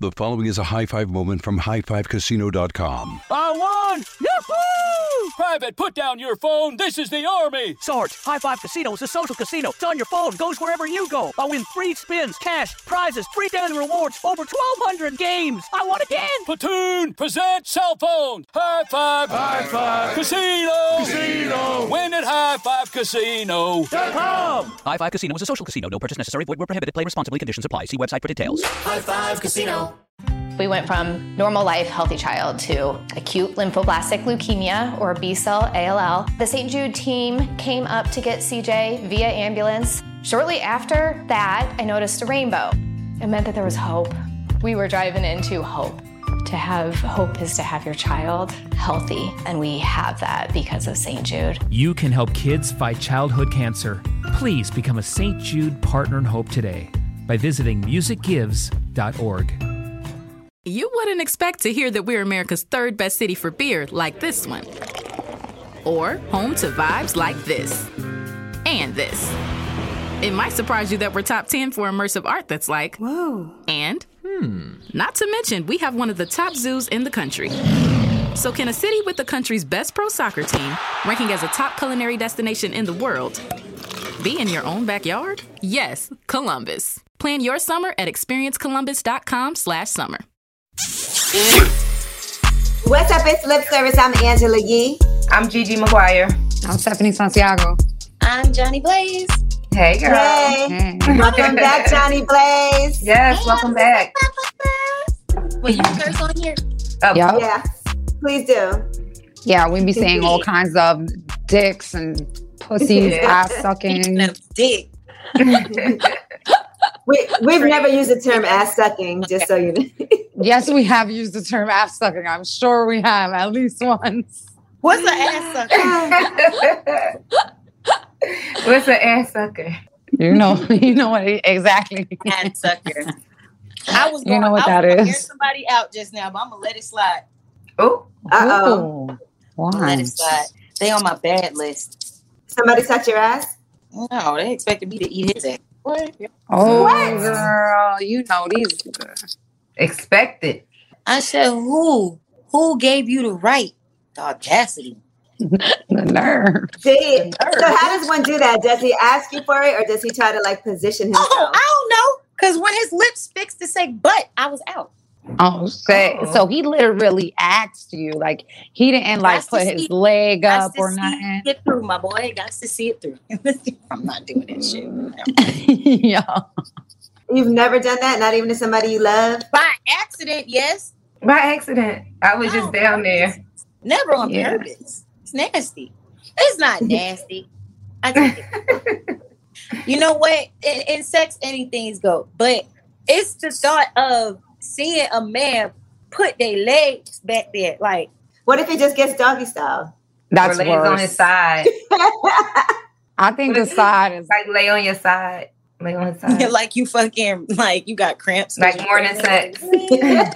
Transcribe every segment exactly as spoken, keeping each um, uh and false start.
The following is a high five moment from high five casino dot com. I won! Yahoo! Private, put down your phone. This is the Army. Sarge, High Five Casino is a social casino. It's on your phone. Goes wherever you go. I win free spins, cash, prizes, free daily rewards, over twelve hundred games. I won again. Platoon, present cell phone. High Five. High Five. Casino. Casino. Win at high five casino dot com. High Five Casino is a social casino. No purchase necessary. Void where prohibited. Play responsibly. Conditions apply. See website for details. High Five Casino. We went from normal life, healthy child to acute lymphoblastic leukemia, or B-cell A L L. The Saint Jude team came up to get C J via ambulance. Shortly after that, I noticed a rainbow. It meant that there was hope. We were driving into hope. To have hope is to have your child healthy, and we have that because of Saint Jude. You can help kids fight childhood cancer. Please become a Saint Jude Partner in Hope today by visiting music gives dot org. You wouldn't expect to hear that we're America's third best city for beer like this one. Or home to vibes like this. And this. It might surprise you that we're top ten for immersive art that's like, whoa. And, hmm, not to mention, we have one of the top zoos in the country. So can a city with the country's best pro soccer team, ranking as a top culinary destination in the world, be in your own backyard? Yes, Columbus. Plan your summer at experience columbus dot com slash summer. What's up, it's Lip Service. I'm Angela Yee. I'm Gigi McGuire. I'm Stephanie Santiago. I'm Johnny Blaze. Hey, girl. Hey. Hey. Welcome back, Johnny Blaze. Yes, Hey, welcome back. Wait, you can curse on here? Oh, Yep. Yeah, please do. Yeah, we be saying all kinds of dicks and pussies, ass sucking. Dick. We, we've never used the term ass sucking, just so you know. Yes, we have used the term ass sucking. I'm sure we have at least once. What's an ass sucker? What's an ass sucker? You know, you know what exactly. Ass sucker. I was going, You know what I that was gonna is. hear somebody out just now, but I'm gonna let it slide. Oh, Uh-oh. Ooh. I'm gonna Why? let it slide. They on my bad list. Somebody touch your ass? No, they expected me to eat his ass. What? Oh, What? girl, you know these. expected. I said, who? Who gave you the right? The audacity. The nerve. Did, so how does one do that? Does he ask you for it, or does he try to like position himself? Oh, I don't know. Because when his lips fixed to say but, I was out. Oh, shit. Oh. So he literally asked you, like he didn't like Gots to put his see- leg Gots up to or see nothing. it through, my boy. Got to see it through. I'm not doing that shit. Yeah. You've never done that, not even to somebody you love? By accident, yes. By accident. I was No, just down there. Never on Yeah. purpose. It's nasty. It's not nasty. I take it. You know what? In, in sex, anything's go. But it's the thought of seeing a man put their legs back there. Like, What if he just gets doggy style? That's or lays on his worse. side. I think the side is Like lay on your side. Lay on his side. like you fucking, like you got cramps. Like morning sex. you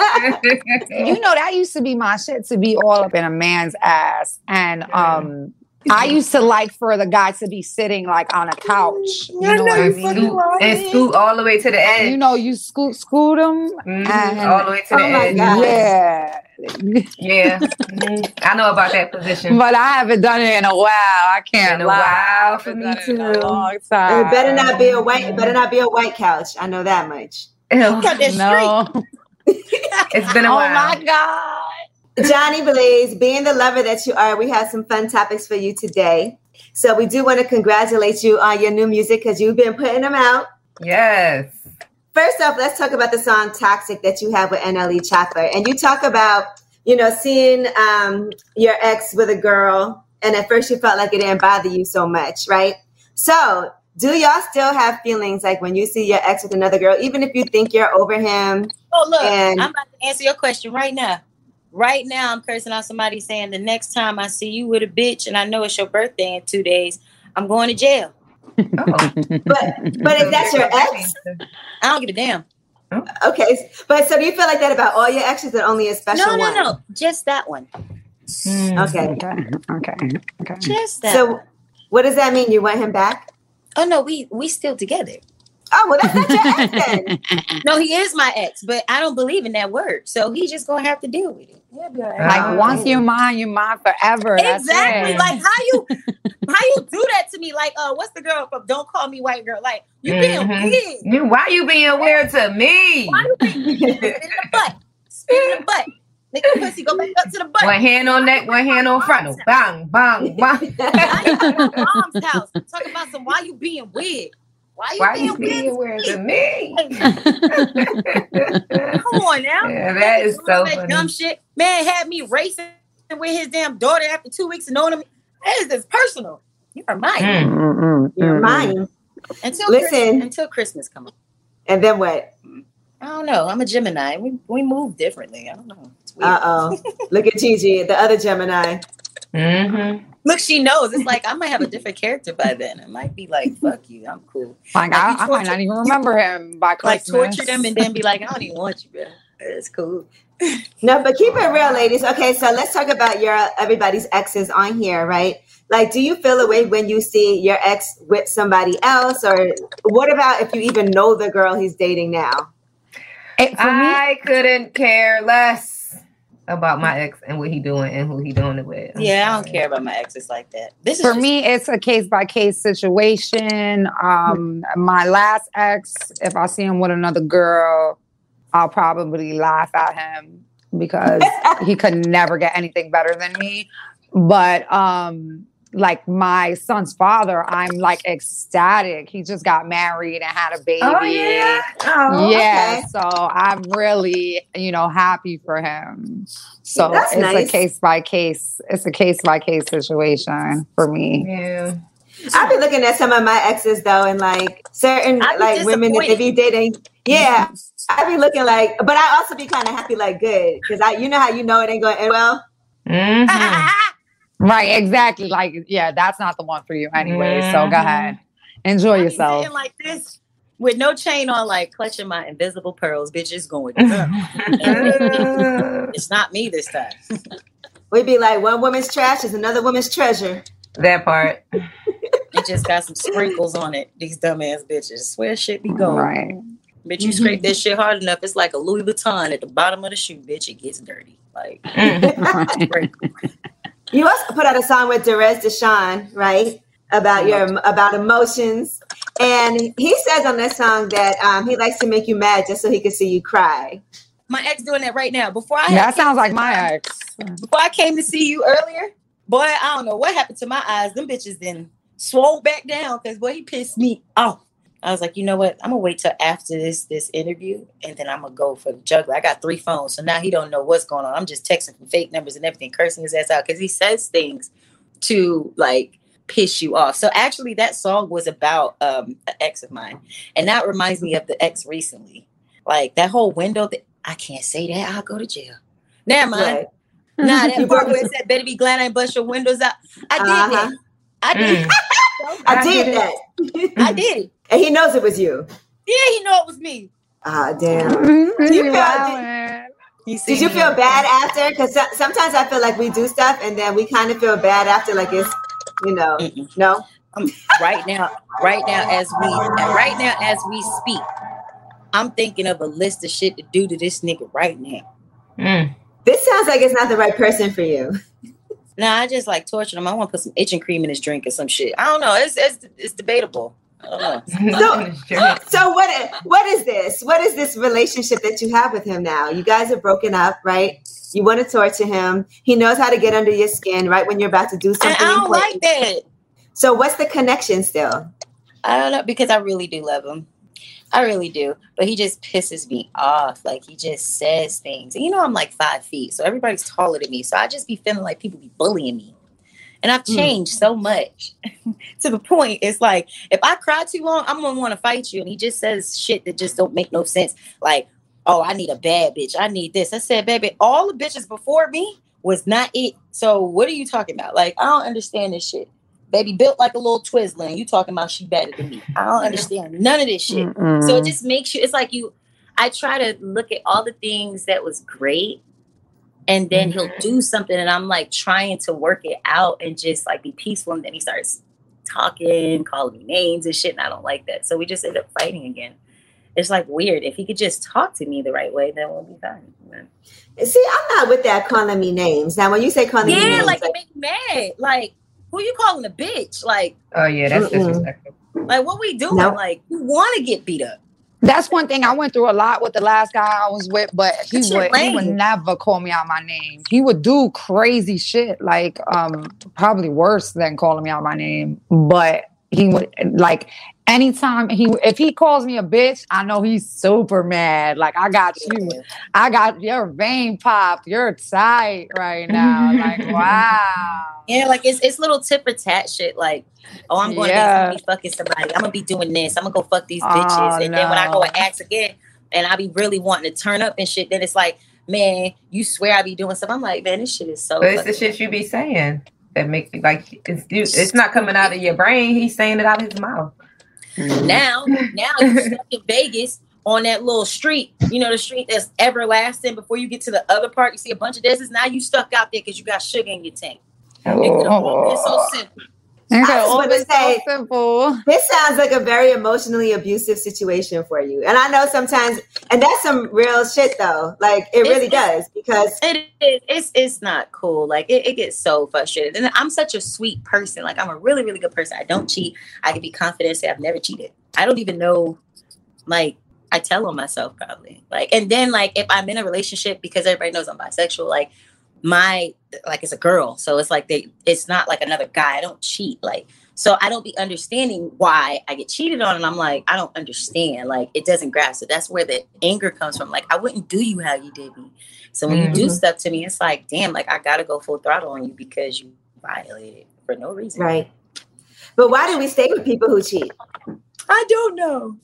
know, that used to be my shit, to be all up in a man's ass. And um I used to like for the guy to be sitting like on a couch. You know what I and, mean? scoot, and scoot all the way to the edge. You know, you scoot scoot them. Mhm, and- all the way to the Oh my edge. God. Yeah. Yeah. Mhm. I know about that position. But I haven't done it in a while. I can't Been a lie. while I for haven't me done it in a too. long And time. it better not be a white. It better not be a white couch. I know that much. Ew. Got that street. No. It's been a Oh while. my God. Johnny Blaze, being the lover that you are, we have some fun topics for you today. So we do want to congratulate you on your new music because you've been putting them out. Yes. First off, let's talk about the song Toxic that you have with N L E Chopper. And you talk about, you know, seeing um, your ex with a girl. And at first you felt like it didn't bother you so much, right? So do y'all still have feelings like when you see your ex with another girl, even if you think you're over him? Oh, look, And- I'm about to answer your question right now. Right now, I'm cursing out somebody saying the next time I see you with a bitch and I know it's your birthday in two days, I'm going to jail. Oh. But but if that's your ex, I don't give a damn. okay. But so do you feel like that about all your exes or only a special No, no, one? no. Just that one. Mm. Okay. Okay. Okay. Okay. Just that So one. what does that mean? You want him back? Oh, no, we we still together. Oh, well, that's not your ex then. No, he is my ex, but I don't believe in that word. So he just gonna have to deal with it. Yeah, be all right. Like Oh. once you're mine, you're mine forever. Exactly. That's Like how you how you do that to me? Like, uh, what's the girl from Don't Call Me White Girl? Like, you being Mhm. weird. You, why you being weird to me? Why you being weird? Spit in the butt. Spit in the butt. Make the pussy go back up to the butt. One hand on neck, one hand on frontal. Bang, bang, bang. Now you at my mom's house talking about some why you being weird. Why you Why being you being weird weird to me? Come on now. Yeah, that is so that funny. dumb shit. Man had me racing with his damn daughter after two weeks of knowing him. That is just personal. You are mine. Mm. You're mine. Until Listen. Christmas, until Christmas come up. And then what? I don't know. I'm a Gemini. We we move differently. I don't know. Uh oh. Look at Gigi, the other Gemini. Mm-hmm. Look, she knows. It's like I might have a different character by then. It might be like, fuck you, I'm cool. Like, Like, I, you I might torture- not even remember him by Like Christmas. torture them and then be like, I don't even want you, bro. It's cool. No, but keep it real, ladies. Okay, so let's talk about your everybody's exes on here, right? Like, do you feel a way when you see your ex with somebody else, or what about if you even know the girl he's dating now? It, for me, I couldn't care less about my ex and what he doing and who he doing it with. I'm Yeah, I don't sorry. care about my exes like that. This is for just- me, it's a case by case situation. Um, my last ex, if I see him with another girl, I'll probably laugh at him because he could never get anything better than me. But um, like my son's father, I'm like ecstatic. He just got married and had a baby. Oh, yeah. Oh, yeah, okay. so I'm really, you know, happy for him. So That's it's nice. a case by case. It's a case by case situation for me. Yeah. I've been looking at some of my exes though, and like certain I'd be like women that they be dating. Yeah, I be looking like, but I also be kind of happy, like good, because I, you know how you know it ain't going to end well. Mm-hmm. Right, exactly. Like, yeah, that's not the one for you anyway. So go Mhm. ahead. Enjoy I be yourself. sitting like this with no chain on, like clutching my invisible pearls. Bitch is going. It's not me this time. We be like, one woman's trash is another woman's treasure. That part. It just got some sprinkles on it. These dumbass bitches. Swear shit be going. Right. Bitch, you scrape that shit hard enough, it's like a Louis Vuitton at the bottom of the shoe. Bitch, it gets dirty. Like, You also put out a song with Derez Deshawn, right? About your about emotions, and he says on that song that um, he likes to make you mad just so he can see you cry. my ex doing that right now. Before I had That sounds like my ex. Before I came to see you earlier, boy, I don't know what happened to my eyes. Them bitches then swole back down because boy, he pissed me off. I was like, you know what? I'm gonna wait till after this this interview, and then I'm gonna go for the juggler. I got three phones, so now he don't know what's going on. I'm just texting from fake numbers and everything, cursing his ass out because he says things to like piss you off. So actually, that song was about um an ex of mine, and that reminds me of the ex recently. Like that whole window that I can't say that I'll go to jail. Never mind. Right. Nah, that part where it said, "Better be glad I ain't bust your windows out." I did Uh-huh. that. I did. Mm. I did that, I did it. and he knows it was you. Yeah, he know it was me. Ah, damn. Did you feel- did- He Did you seen feel me. bad after? Because sometimes I feel like we do stuff, and then we kind of feel bad after, like it's, you know, Mm-mm. no. Um, right now, right now as we right now as we speak, I'm thinking of a list of shit to do to this nigga right now. Mm. This sounds like it's not the right person for you. Nah, I just like torturing him. I want to put some itching cream in his drink or some shit. I don't know. It's it's, it's debatable. I don't know. So, so what? What is this? What is this relationship that you have with him now? You guys are broken up, right? You want to torture him. He knows how to get under your skin, right when you're about to do And something. I don't important. like that. So, what's the connection still? I don't know because I really do love him. I really do. But he just pisses me off. Like he just says things. And you know I'm like five feet, so everybody's taller than me. So I just be feeling like people be bullying me. And I've changed mm. so much to the point it's like if I cry too long, I'm gonna want to fight you. And he just says shit that just don't make no sense. Like, oh, I need a bad bitch. I need this. I said, baby, all the bitches before me was not it. So what are you talking about? Like, I don't understand this shit. Baby built like a little Twizzler, and you talking about she better than me. I don't understand none of this shit. Mm-mm. So it just makes you, it's like you, I try to look at all the things that was great, and then mm-hmm. he'll do something, and I'm like trying to work it out and just like be peaceful, and then he starts talking, calling me names and shit, and I don't like that. So we just end up fighting again. It's like weird. If he could just talk to me the right way, then we'll be fine. See, I'm not with that calling me names. Now, when you say calling yeah, me names, like, like, it make me mad. Like, who you calling a bitch? Like, oh yeah, that's Mm-mm. disrespectful. Like, what we doing? Nope. Like, you want to get beat up? That's one thing I went through a lot with the last guy I was with, but he That shit would he would lame. never call me out my name. He would do crazy shit, like um probably worse than calling me out my name. But he would like anytime he if he calls me a bitch, I know he's super mad. Like, I got you, I got your vein popped, you're tight right now. Like, wow. Yeah, like it's it's little tit for tat shit. Like, oh, I'm going Yeah. to be fucking somebody. I'm gonna be doing this. I'm gonna go fuck these Oh, bitches. And then when I go no. and ask again, and I be really wanting to turn up and shit, then it's like, man, you swear I be doing stuff. I'm like, man, this shit is so. But it's the fucking- shit you be saying that makes it like it's you, it's not coming out of your brain. He's saying it out of his mouth. Now, now you stuck in Vegas on that little street. You know, the street that's everlasting. Before you get to the other part, you see a bunch of deserts. Now you stuck out there because you got sugar in your tank. Oh. It's so simple. Okay, I was oh, gonna it's say- so simple. this sounds like a very emotionally abusive situation for you. And I know sometimes, and that's some real shit though. Like, it really does, because It is. It's it's not cool. Like it, it gets so frustrated. And I'm such a sweet person. Like I'm a really, really good person. I don't cheat. I can be confident and say I've never cheated. I don't even know. Like I tell on myself probably. Like and then like if I'm in a relationship, because everybody knows I'm bisexual, like my like it's a girl. So it's like they it's not like another guy. I don't cheat. Like so I don't be understanding why I get cheated on, and I'm like, I don't understand. Like it doesn't grasp it. That's where the anger comes from. Like I wouldn't do you how you did me. So when Mhm. you do stuff to me, it's like, damn, like I gotta go full throttle on you because you violated for no reason. right. But why do we stay with people who cheat? I don't know.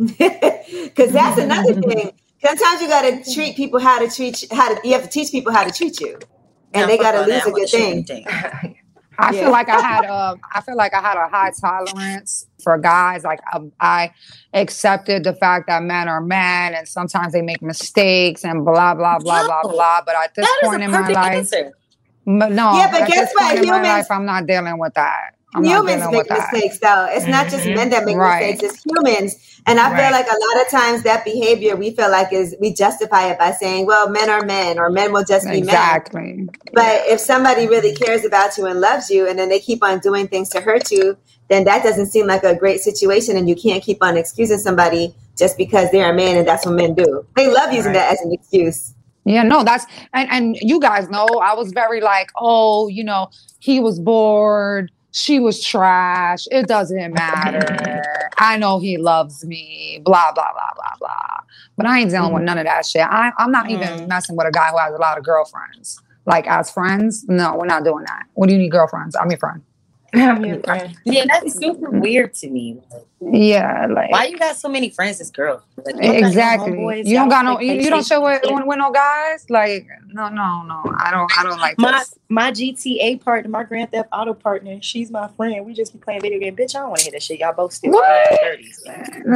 Because that's another thing. Sometimes you got to treat people how to treat you, how to. You have to teach people how to treat you, and Nah, they fuck got to all lose that. a I want good the sugar thing. thing. I Yeah. feel like I had a, I feel like I had a high tolerance for guys. Like um, I accepted the fact that men are men, and sometimes they make mistakes and blah blah blah blah No. blah. But at this That is point a in my perfect life, answer. but no, Yeah, but at guess this point what? in my Humans- life, I'm not dealing with that. I'm not Humans dealing make with that. mistakes, though. It's not just Mhm. men that make Right. mistakes; it's humans. And I feel Right. like a lot of times that behavior we feel like is we justify it by saying, "Well, men are men," or "Men will just be men." Exactly. But if somebody really cares about you and loves you, and then they keep on doing things to hurt you, then that doesn't seem like a great situation. And you can't keep on excusing somebody just because they're a man, and that's what men do. They love using Right. that as an excuse. Yeah, no, that's and and you guys know I was very like, oh, you know, he was bored, she was trash. It doesn't matter. I know he loves me. Blah blah blah blah blah. But I ain't dealing with none of that shit. I, I'm not even Mm. messing with a guy who has a lot of girlfriends. Like as friends, no, we're not doing that. What do you need girlfriends? I'm your friend. I'm your friend. Yeah, that's super weird to me. Yeah, like Why you got so many friends as girls? Like, you don't got no exactly. homeboys, You don't y'all got no. play You, you don't PlayStation? show with, with, with no guys. Like no, no, no. I don't. I don't like My this. my G T A partner, my Grand Theft Auto partner, she's my friend. We just be playing video game. Bitch, I don't want to hear that shit. Y'all both still in What? your thirties.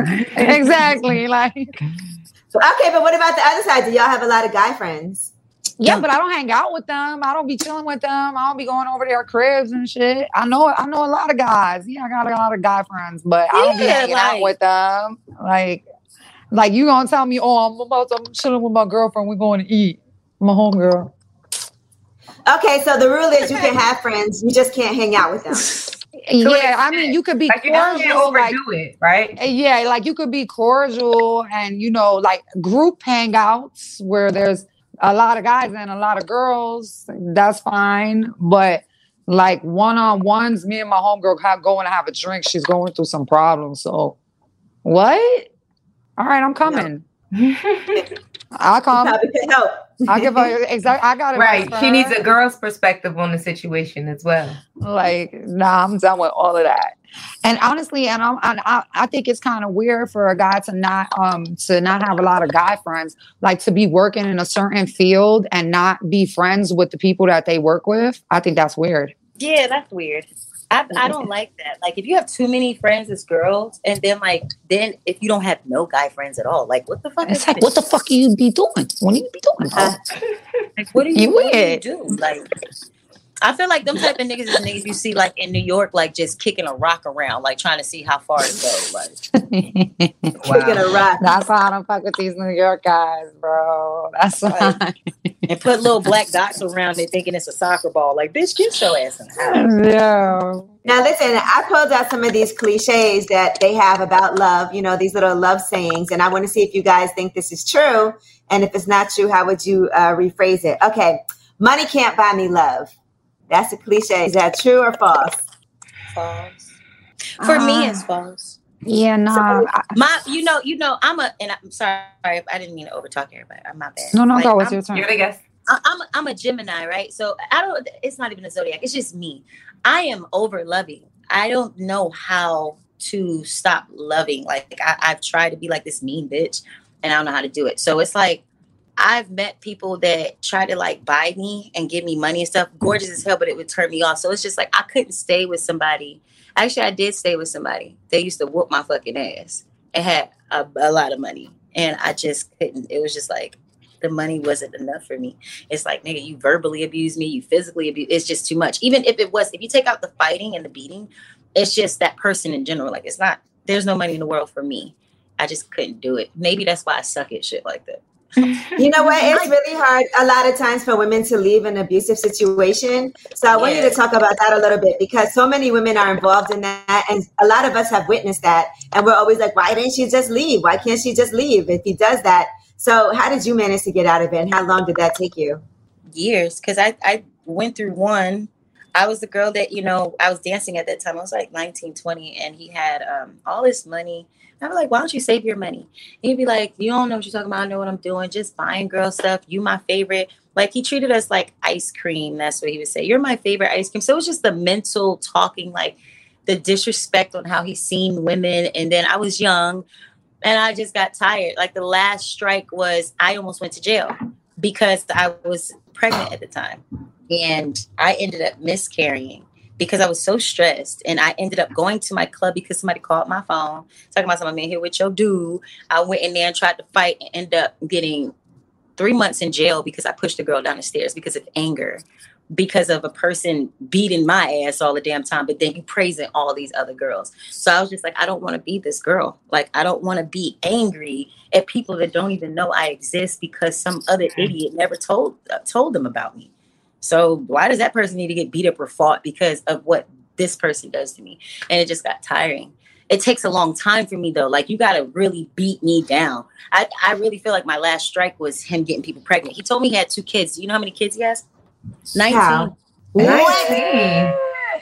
Exactly. Like So, okay, but what about the other side? Do y'all have a lot of guy friends? yeah, but I don't hang out with them. I don't be chilling with them. I don't be going over their cribs and shit. I know. I know a lot of guys. Yeah, I got a lot of guy friends, but I don't be Yeah, hanging out like- with them. Like, like you gonna tell me? Oh, I'm about to, I'm chilling with my girlfriend. We're going to eat. My homegirl. Okay, so the rule is you can have friends, you just can't hang out with them. Yeah, I mean, you could be Like you don't get cordial, like overdo it, right? yeah, like you could be cordial and you know, like group hangouts where there's a lot of guys and a lot of girls. That's fine, but like one on ones, me and my homegirl have going to have a drink. She's going through some problems. So what? All right, I'm coming. I'll come. Probably could help. I'll give her exactly. I got it Right. She needs a girl's perspective on the situation as well. Like, nah, I'm done with all of that. And honestly, and I'm, and I, I think it's kind of weird for a guy to not, um, to not have a lot of guy friends, like to be working in a certain field and not be friends with the people that they work with. I think that's weird. Yeah, that's weird. I, I don't like that. Like, if you have too many friends as girls, and then like, then if you don't have no guy friends at all, like, what the fuck? It's is like, this? what the fuck you be doing? What do you be doing? Uh, like, what do you, You what do you weird. do? Like, I feel like them type of niggas is niggas you see like in New York, like just kicking a rock around, like trying to see how far it goes. Like wow. Kicking a rock. That's why I don't fuck with these New York guys, bro. That's why. And put little black dots around it, thinking it's a soccer ball. Like, bitch, get your ass in the house. Yeah. Now listen, I pulled out some of these cliches that they have about love. You know, these little love sayings, and I want to see if you guys think this is true, and if it's not true, how would you uh, rephrase it? Okay, money can't buy me love. That's a cliche. Is that true or false? False. For uh, me, it's false. Yeah, no. So, my, you know, you know, I'm a, and I'm sorry, I didn't mean to overtalk everybody. I'm not bad. No, no, like, go. It's I'm, your turn. You're the guest. I, I'm, a, I'm a Gemini, right? So I don't. It's not even a zodiac. It's just me. I am over loving. I don't know how to stop loving. Like I, I've tried to be like this mean bitch, and I don't know how to do it. So it's like I've met people that try to like buy me and give me money and stuff, gorgeous as hell, but it would turn me off. So it's just like I couldn't stay with somebody. Actually, I did stay with somebody. They used to whoop my fucking ass and had a, a lot of money, and I just couldn't. It was just like the money wasn't enough for me. It's like, nigga, you verbally abuse me, you physically abuse. It's just too much. Even if it was, if you take out the fighting and the beating, it's just that person in general. Like it's not. There's no money in the world for me. I just couldn't do it. Maybe that's why I suck at shit like that. You know what? It's really hard a lot of times for women to leave an abusive situation. So I want Yeah. you to talk about that a little bit, because so many women are involved in that. And a lot of us have witnessed that. And we're always like, why didn't she just leave? Why can't she just leave if he does that? So how did you manage to get out of it? And how long did that take you? Years. Because I, I went through one. I was the girl that, you know, I was dancing at that time. I was like nineteen, twenty, and he had um, all this money. I was like, why don't you save your money? And he'd be like, you don't know what you're talking about. I know what I'm doing. Just buying girl stuff. You my favorite. Like he treated us like ice cream. That's what he would say. You're my favorite ice cream. So it was just the mental talking, like the disrespect on how he's seen women. And then I was young and I just got tired. Like the last strike was I almost went to jail because I was pregnant at the time. And I ended up miscarrying because I was so stressed. And I ended up going to my club because somebody called my phone, talking about something, I'm in here with your dude. I went in there and tried to fight and ended up getting three months in jail because I pushed the girl down the stairs because of anger, because of a person beating my ass all the damn time, but then you praising all these other girls. So I was just like, I don't want to be this girl. Like, I don't want to be angry at people that don't even know I exist because some other idiot never told uh, told them about me. So why does that person need to get beat up or fought because of what this person does to me? And it just got tiring. It takes a long time for me, though. Like, you got to really beat me down. I, I really feel like my last strike was him getting people pregnant. He told me he had two kids. Do you know how many kids he has? nineteen. Wow. nineteen.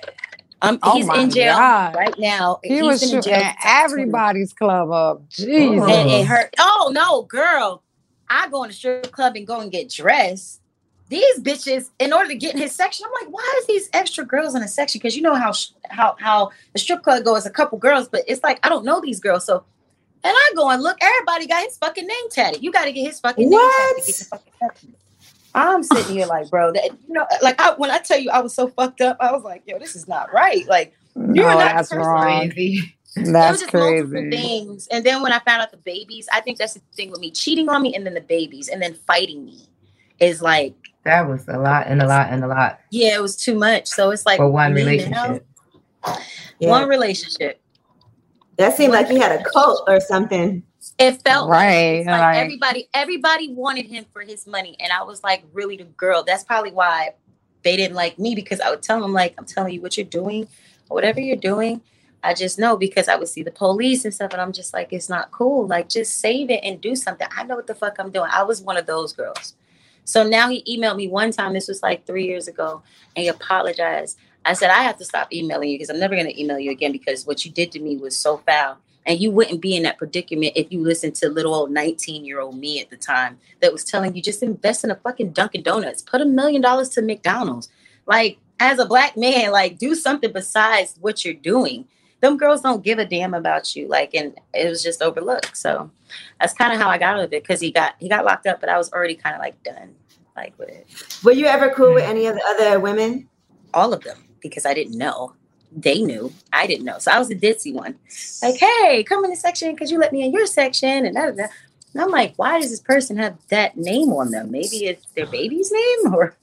Um, Oh he's my in jail God. right now. He He's was been in shooting jail everybody's club up. Jesus. And it hurt. Oh, no, girl. I go in the strip club and go and get dressed. These bitches, in order to get in his section, I'm like, why is these extra girls in a section? Because you know how how how the strip club goes, a couple girls, but it's like I don't know these girls. So, and I go and look, everybody got his fucking name tatted. You got to get his fucking name What? tatted to get the fucking section. I'm sitting here like, bro, that you know, like I, when I tell you I was so fucked up, I was like, yo, this is not right. Like, No, you're not that's the person. wrong. Crazy. It was That's just multiple crazy. things. And then when I found out the babies, I think that's the thing with me, cheating on me and then the babies and then fighting me is like, That was a lot and a lot and a lot yeah, it was too much. So it's like for one me now, relationship. Yeah. one relationship. That seemed like he had a cult or something. It felt Right, it's like like- everybody, everybody wanted him for his money, and I was like, really, the girl. That's probably why they didn't like me because I would tell them like, I'm telling you what you're doing, or whatever you're doing. I just know because I would see the police and stuff, and I'm just like, it's not cool. Like, just save it and do something. I know what the fuck I'm doing. I was one of those girls. So now he emailed me one time. This was like three years ago, and he apologized. I said, I have to stop emailing you because I'm never going to email you again because what you did to me was so foul. And you wouldn't be in that predicament if you listened to little old nineteen-year-old me at the time that was telling you just invest in a fucking Dunkin' Donuts. Put a million dollars to McDonald's. Like, as a black man, like, do something besides what you're doing. Them girls don't give a damn about you. Like, and it was just overlooked. So that's kind of how I got out of it because he got he got locked up, but I was already kind of like done, like with it. Were you ever cool with any of the other women? All of them because I didn't know. They knew. I didn't know. So I was the ditzy one. Like, hey, come in the section because you let me in your section. And, that, that. And I'm like, why does this person have that name on them? Maybe it's their baby's name or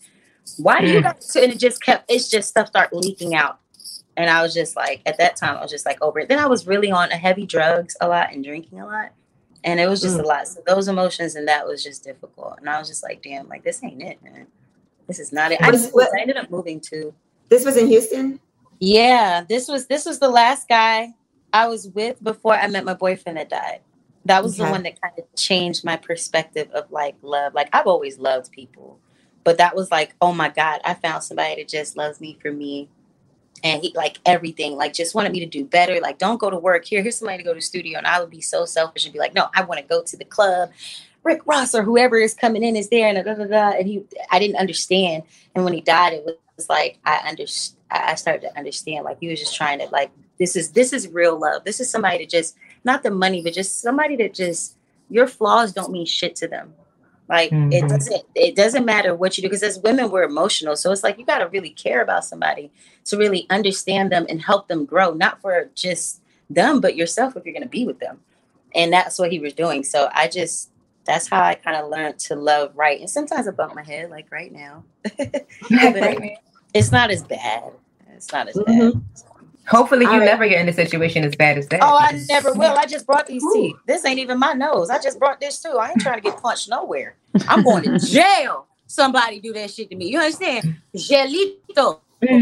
Why do you guys? And it just kept. It's just stuff started leaking out, and I was just like, at that time, I was just like over it. Then I was really on heavy drugs a lot and drinking a lot, and it was just mm. a lot. So those emotions and that was just difficult, and I was just like, damn, like this ain't it, man. This is not it. I, just, I ended up moving too. This was in Houston? Yeah, this was this was the last guy I was with before I met my boyfriend that died. That was okay. the one that kind of changed my perspective of like love. Like I've always loved people, but that was like, oh my God, I found somebody that just loves me for me. And he like everything, like just wanted me to do better. Like, don't go to work here. Here's somebody to go to the studio. And I would be so selfish and be like, no, I want to go to the club. Rick Ross or whoever is coming in is there. And da, da, da. And he, I didn't understand. And when he died, it was like, I understood. I started to understand, like, he was just trying to, like, this is, this is real love. This is somebody that just, not the money, but just somebody that just, your flaws don't mean shit to them. Like, mm-hmm. it doesn't, it doesn't matter what you do. Because as women, we're emotional. So it's like, you got to really care about somebody to really understand them and help them grow. Not for just them, but yourself if you're going to be with them. And that's what he was doing. So I just, that's how I kind of learned to love right. And sometimes I bump my head, like right now. It's not as bad. It's not as mm-hmm. bad. Hopefully you right. never get in a situation as bad as that. Oh, I never will. I just brought these teeth. This ain't even my nose. I just brought this too. I ain't trying to get punched nowhere. I'm going to jail. Somebody do that shit to me. You understand? Gelito.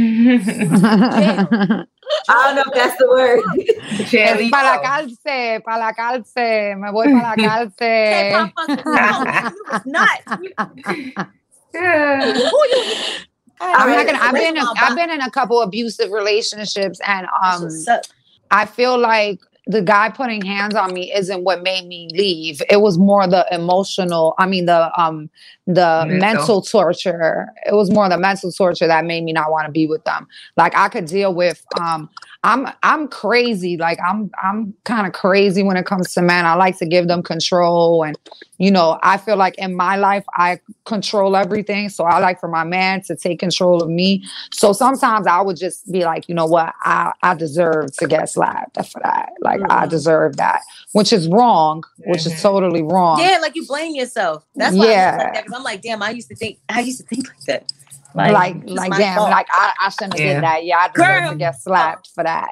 I don't know if that's the word. Es para la cárcel, para la cárcel. Me voy para la cárcel. You was not. I'm not gonna. I've been. I've been in a couple abusive relationships, and um, I feel like the guy putting hands on me isn't what made me leave. It was more the emotional. I mean, the um, the mental. mental torture. It was more the mental torture that made me not want to be with them. Like I could deal with. Um, I'm I'm crazy. Like I'm I'm kind of crazy when it comes to men. I like to give them control, and you know, I feel like in my life I control everything. So I like for my man to take control of me. So sometimes I would just be like, you know what, I I deserve to get slapped for that. Like mm-hmm. I deserve that, which is wrong, which is totally wrong. Yeah, like you blame yourself. That's why yeah. I'm like that, because I'm like, damn, I used to think I used to think like that. Like, like, like damn, fault. like I, I shouldn't have yeah. did that. Yeah, I deserve Girl. to get slapped for that.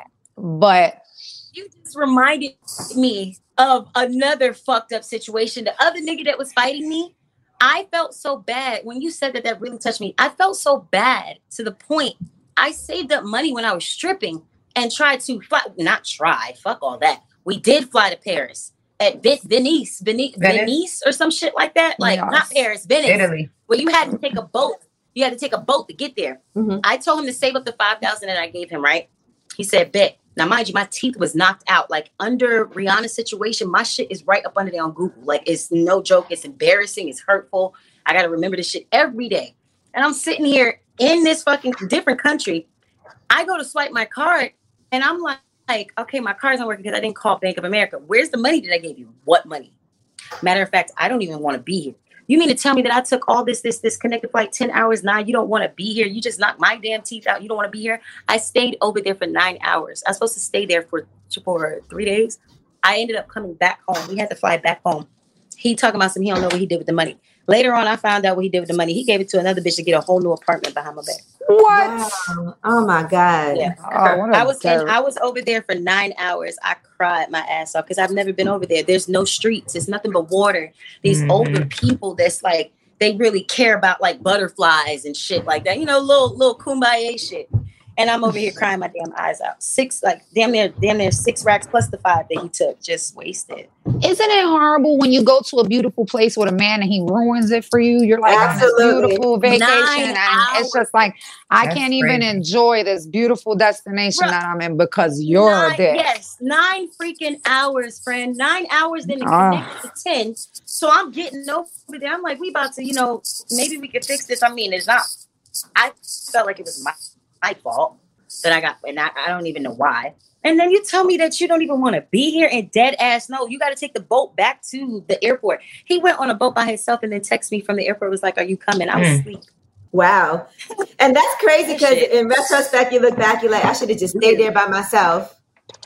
But you just reminded me of another fucked up situation. The other nigga that was fighting me, I felt so bad. When you said that, that really touched me. I felt so bad to the point I saved up money when I was stripping and tried to fly. Not try, fuck all that. We did fly to Paris at Venice, Venice, Venice, Venice or some shit like that. Like yes. not Paris, Venice. Italy. Where you had to take a boat. You had to take a boat to get there. Mm-hmm. I told him to save up the five thousand that I gave him, right? He said, bet. Now, mind you, my teeth was knocked out. Like, under Rihanna's situation, my shit is right up under there on Google. Like, it's no joke. It's embarrassing. It's hurtful. I got to remember this shit every day. And I'm sitting here in this fucking different country. I go to swipe my card, and I'm like, like okay, my card's not working because I didn't call Bank of America. Where's the money that I gave you? What money? Matter of fact, I don't even want to be here. You mean to tell me that I took all this, this, this connected flight ten hours? Now you don't want to be here. You just knocked my damn teeth out. You don't want to be here. I stayed over there for nine hours. I was supposed to stay there for, for three days. I ended up coming back home. We had to fly back home. He talking about some, he don't know what he did with the money. Later on, I found out what he did with the money. He gave it to another bitch to get a whole new apartment behind my back. What? Wow. Oh my God. Yeah. Oh, I was in, I was over there for nine hours. I cried my ass off because I've never been over there. There's no streets. It's nothing but water. These mm-hmm. older people that's like, they really care about like butterflies and shit like that. You know, little little kumbaya shit. And I'm over here crying my damn eyes out. Six, like damn near, damn near six racks plus the five that he took, just wasted. Isn't it horrible when you go to a beautiful place with a man and he ruins it for you? You're like Absolutely. on this beautiful vacation, Nine and hours. It's just like I That's can't crazy. even enjoy this beautiful destination Bruh. that I'm in because you're nine, there. Yes, nine freaking hours, friend. Nine hours, then it Oh. connected to ten. So I'm getting over there. I'm like, we about to, you know, maybe we could fix this. I mean, it's not. I felt like it was my, my fault that I got, and I, I don't even know why. And then you tell me that you don't even want to be here, and dead ass no, you got to take the boat back to the airport. He went on a boat by himself and then texted me from the airport. Was like, "Are you coming?" I was Mm. asleep. Wow. And that's crazy because in retrospect, you look back, you're like, I should have just stayed there by myself.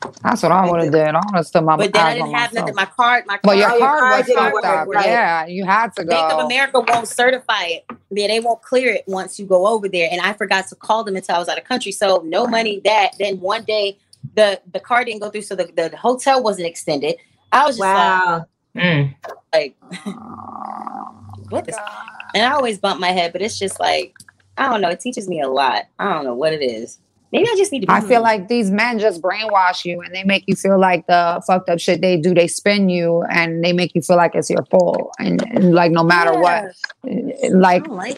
That's what I would have did. I would have stood my But then I eyes didn't on have myself. nothing. My card, my card. But your Oh, your card card was didn't fucked work, up. right. Yeah, you had to Bank of go. America won't certify it. Yeah, they won't clear it once you go over there. And I forgot to call them until I was out of country. So no money that. Then one day the the card didn't go through, so the, the hotel wasn't extended. I was just Wow. Mm. like, like what is? And I always bump my head, but it's just like, I don't know. It teaches me a lot. I don't know what it is. Maybe I just need to be I feel like these men just brainwash you and they make you feel like the fucked up shit they do, they spin you and they make you feel like it's your fault. And, and like, no matter what, like, like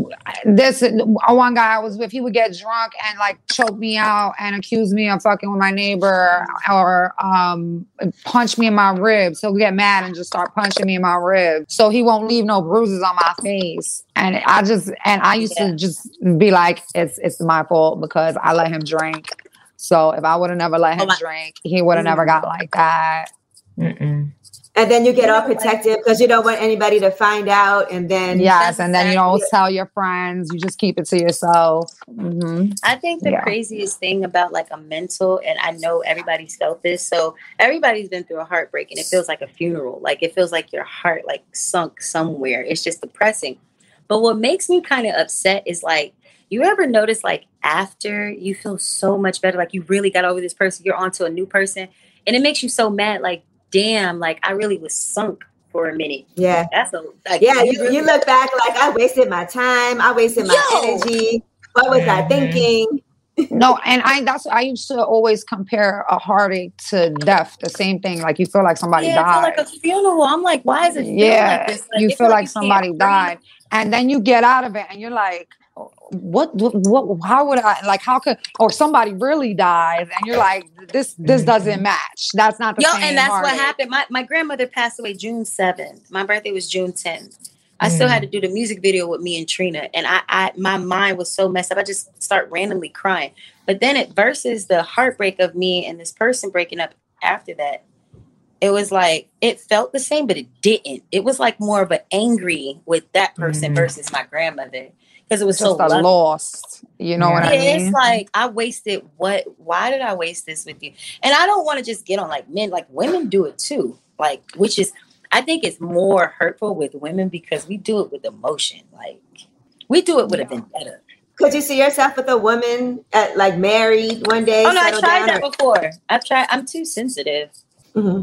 this one guy I was with, he would get drunk and like choke me out and accuse me of fucking with my neighbor or um, punch me in my ribs. He'll get mad and just start punching me in my ribs. So he won't leave no bruises on my face. And I just, and I used yeah. to just be like, it's it's my fault because I let him drink. So if I would have never let him oh drink, he would have mm. never got like that. Mm-mm. And then you get all protective because you don't want anybody to find out. And then yes, and then you don't tell your friends. You just keep it to yourself. Mm-hmm. I think the yeah. craziest thing about like a mental, and I know everybody's felt this. So everybody's been through a heartbreak, and it feels like a funeral. Like it feels like your heart like sunk somewhere. It's just depressing. But what makes me kind of upset is like, you ever notice like after you feel so much better, like you really got over this person, you're onto a new person, and it makes you so mad. Like, damn, like I really was sunk for a minute. Yeah. That's a like, yeah. You, really- you look back like I wasted my time. I wasted my Yo! energy. What was mm-hmm. I thinking? No, and I that's I used to always compare a heartache to death. The same thing. Like you feel like somebody yeah, died. Like a funeral. I'm like, why is it feel yeah, like this? Like, you feel like, like you somebody died. And then you get out of it and you're like, what, what, what, how would I, like, how could, or somebody really dies and you're like, this, this doesn't match. That's not the Yo, same. And that's heartache. what happened. My, my grandmother passed away June seventh. My birthday was June tenth. I mm. still had to do the music video with me and Trina. And I, I, my mind was so messed up. I just start randomly crying. But then it versus the heartbreak of me and this person breaking up after that. It was like, it felt the same, but it didn't. It was like more of an angry with that person mm. versus my grandmother. Because it was just so a lost. You know yeah. what I mean? It's like, I wasted what, why did I waste this with you? And I don't want to just get on like men, like women do it too. Like, which is, I think it's more hurtful with women because we do it with emotion. Like, we do it with yeah. a vendetta. Could you see yourself with a woman at like married one day? Oh no, I tried that or... before. I've tried, I'm too sensitive. Mm-hmm.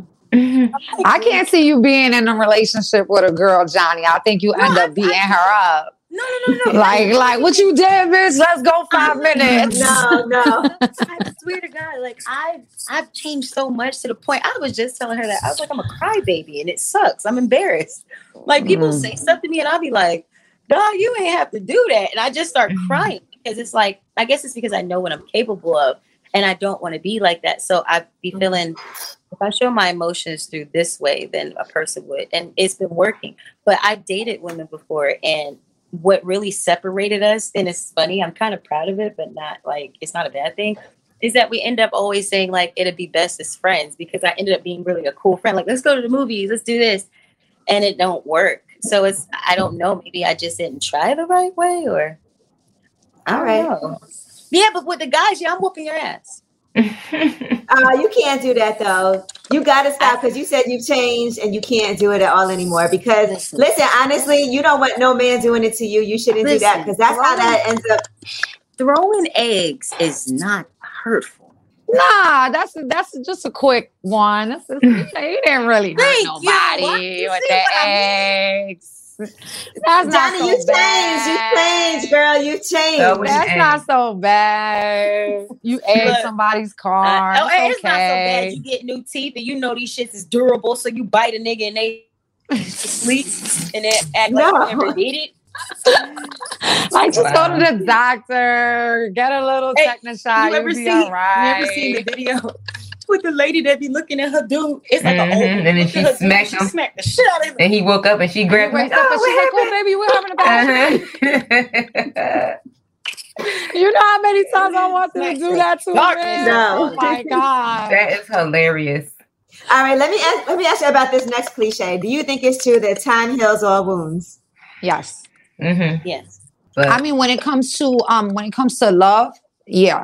I can't see you being in a relationship with a girl, Johnny. I think you end no, up beating I, her up. No, no, no, no. like, like what you did, bitch? Let's go five minutes. No, no. I swear to God, like I, I've changed so much to the point. I was just telling her that I was like, I'm a crybaby, and it sucks. I'm embarrassed. Like people mm. say stuff to me, and I'll be like, "Dog, you ain't have to do that," and I just start crying because it's like, I guess it's because I know what I'm capable of, and I don't want to be like that. So I be feeling. If I show my emotions through this way, then a person would. And it's been working. But I dated women before. And what really separated us, and it's funny, I'm kind of proud of it, but not like, it's not a bad thing, is that we end up always saying like, it'd be best as friends because I ended up being really a cool friend. Like, let's go to the movies, let's do this. And it don't work. So it's, I don't know, maybe I just didn't try the right way or I don't All right. know. Yeah, but with the guys, yeah, I'm whooping your ass. uh, you can't do that though. You got to stop because you said you've changed and you can't do it at all anymore. Because listen, listen honestly, you don't want no man doing it to you. You shouldn't listen, do that because that's throwing, how that ends up. Throwing eggs is not hurtful. Nah, that's that's just a quick one. That's just, you didn't really hurt nobody with the eggs. That's Johnny, so you bad. changed. You changed, girl. You changed. Oh, that's not so bad. You egg somebody's car. Uh, oh, it's, it's not so okay. bad. You get new teeth and you know these shits is durable, so you bite a nigga and they sleep and then act no. like you never did it. Like just wow. go to the doctor, get a little hey, tetanus shot. You ever You'll be see? all right. You ever seen the video with the lady that be looking at her dude? It's like mm-hmm. an old and then she smacked him. She smacked the shit out of him. And he woke up and she grabbed him. Like, oh, she's like, oh, baby, we're having a bath. You know how many times I wanted to do that to him? No. Oh my God. That is hilarious. All right, let me ask, let me ask you about this next cliche. Do you think it's true that time heals all wounds? Yes. Mm-hmm. Yes. But I mean, when it comes to um, when it comes to love, yeah.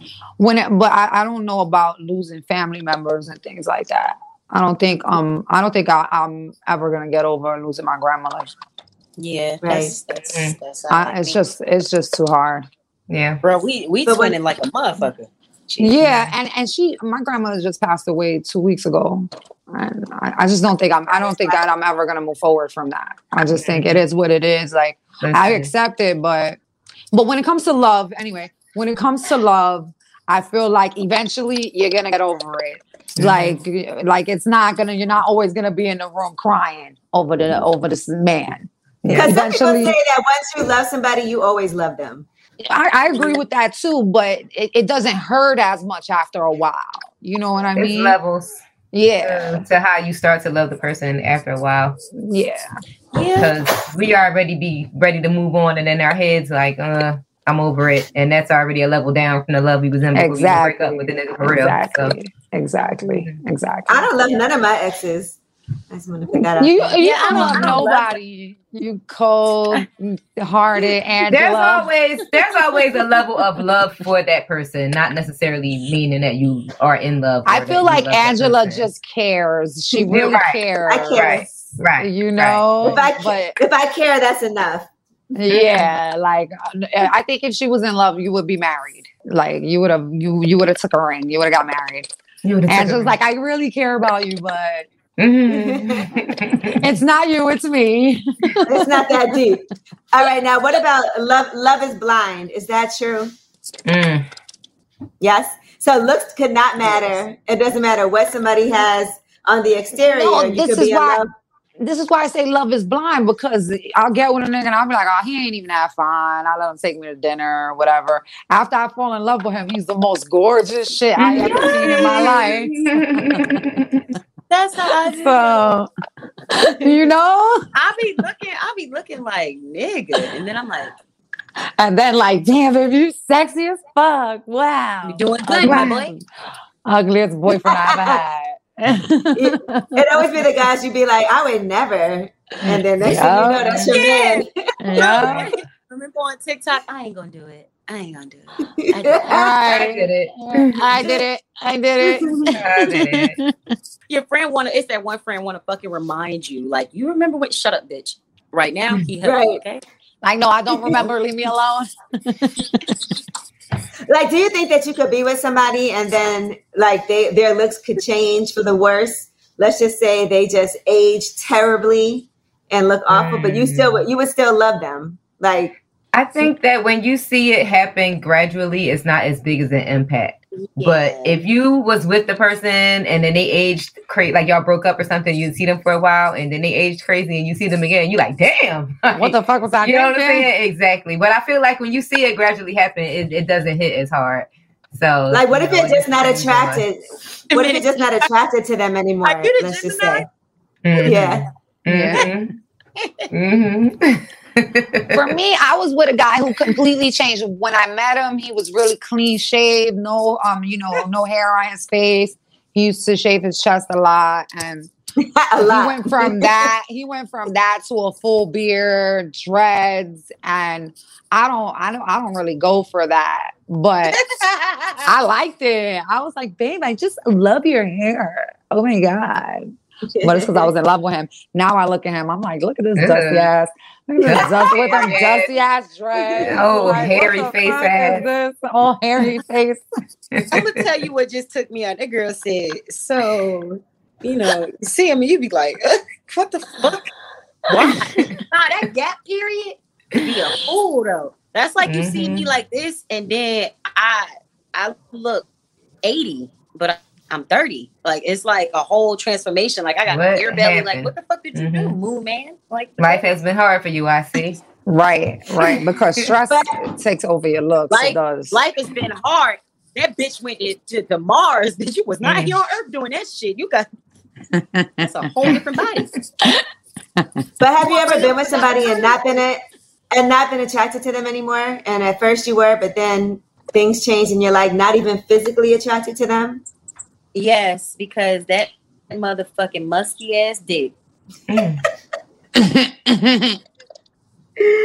when it, but I, I don't know about losing family members and things like that. I don't think um I don't think I, I'm ever gonna get over losing my grandmother. Yeah, Right. that's that's, Mm. that's how I, I it's think. just it's just too hard. Yeah. Bro, we we But when- twinning like a motherfucker. Yeah, and and she, my grandmother just passed away two weeks ago, and I, I just don't think I'm. I don't think that I'm ever gonna move forward from that. I just think it is what it is. Like I Listen. accept it, but but when it comes to love, anyway, when it comes to love, I feel like eventually you're gonna get over it. Like like it's not gonna. You're not always gonna be in the room crying over the over this man. Because some people Eventually, say that once you love somebody, you always love them. I, I agree with that too, but it, it doesn't hurt as much after a while. You know what I It's mean? levels. Yeah. To, to how you start to love the person after a while. Yeah. Yeah. Because we already be ready to move on, and in our heads, like, uh, I'm over it. And that's already a level down from the love we was in before Exactly. we break up with the nigga for real. Exactly. So. Exactly. Exactly. I don't love none of my exes. I just want to put that out You, there. you Yeah, I don't don't- love I don't love nobody. You cold hearted Angela. There's always there's always a level of love for that person, not necessarily meaning that you are in love. I or feel that you like love that Angela person. just cares. She Yeah, really right. cares. I care. Right. Right. You know, If I, but if I care, that's enough. yeah, like I think if she was in love, you would be married. Like you would have, you you would have took a ring. You would have got married. You would've took Angela's a- like, I really care about you, but Mhm. it's not you, it's me. It's not that deep. All right, now what about love? Love is blind. Is that true? Mm. Yes. So looks could not matter. It doesn't matter what somebody has on the exterior. No, you this could is be in why. love. This is why I say love is blind, because I'll get with a nigga and I'll be like, oh, he ain't even that fine. I let him take me to dinner or whatever. After I fall in love with him, he's the most gorgeous shit I ever seen in my life. That's how I do. So, you know? I be looking, I be looking like nigga, and then I'm like, And then like, damn, baby, you sexy as fuck. Wow. you doing good, my boy. Ugliest boyfriend I ever had. It, it always be the guys you be like, I would never. And then next thing you know, that's your Yeah. man. Yeah. Remember on TikTok, I ain't gonna do it. I ain't gonna do it. I did it. I did it. I did it. I did it. I did it. Your friend wanna, it's that one friend wanna fucking remind you, like, you remember what, shut up, bitch. Right now, he hurt Right. you, okay? Like, no, I don't remember. Leave me alone. Like, do you think that you could be with somebody and then like they their looks could change for the worse? Let's just say they just age terribly and look awful, but you still would you would still love them. Like, I think that when you see it happen gradually, it's not as big as an impact. But if you was with the person and then they aged crazy, like y'all broke up or something, you see them for a while and then they aged crazy and you see them again, you like, damn, What the fuck was I you know what I'm thinking? saying? Exactly. But I feel like when you see it gradually happen, it, it doesn't hit as hard. So, like what if you know, you're just not depends on- attracted? What if you're just not attracted to them anymore? Are you the Let's just Gemini? say, Mhm. yeah. Mhm. Mhm. For me, I was with a guy who completely changed. When I met him, he was really clean shaved, no, um, you know, no hair on his face. He used to shave his chest a lot, and A he lot. went from that. He went from that to a full beard, dreads, and I don't, I don't, I don't really go for that. But I liked it. I was like, babe, I just love your hair. Oh my god. But it's because I was in love with him. Now I look at him, I'm like, look at this Ugh. dusty ass. Look at this dusty with them Yeah. dusty ass dreads. Oh, Like, hairy what the face fuck ass. is this? Oh, hairy face. I'm gonna tell you what just took me out. That girl said, so, you know, you see him and you be like, "Ugh, what the fuck? Why? Nah, that gap period be a fool though. That's like you see me Mhm. like this, and then I I look eighty, but I, I'm thirty. Like it's like a whole transformation. Like I got What a ear belly. Like happened? what the fuck did you do, Mhm. Moon Man? Like Life has been hard for you, I see. Right, right. Because stress takes over your looks. Like, it does. life has been hard. That bitch went to, to the Mars. Bitch, you was not Mm. here on Earth doing that shit. You got that's a whole different body. But have you ever been with somebody and not been it and not been attracted to them anymore? And at first you were, but then things changed and you're like not even physically attracted to them? Yes, because that motherfucking musky ass dick.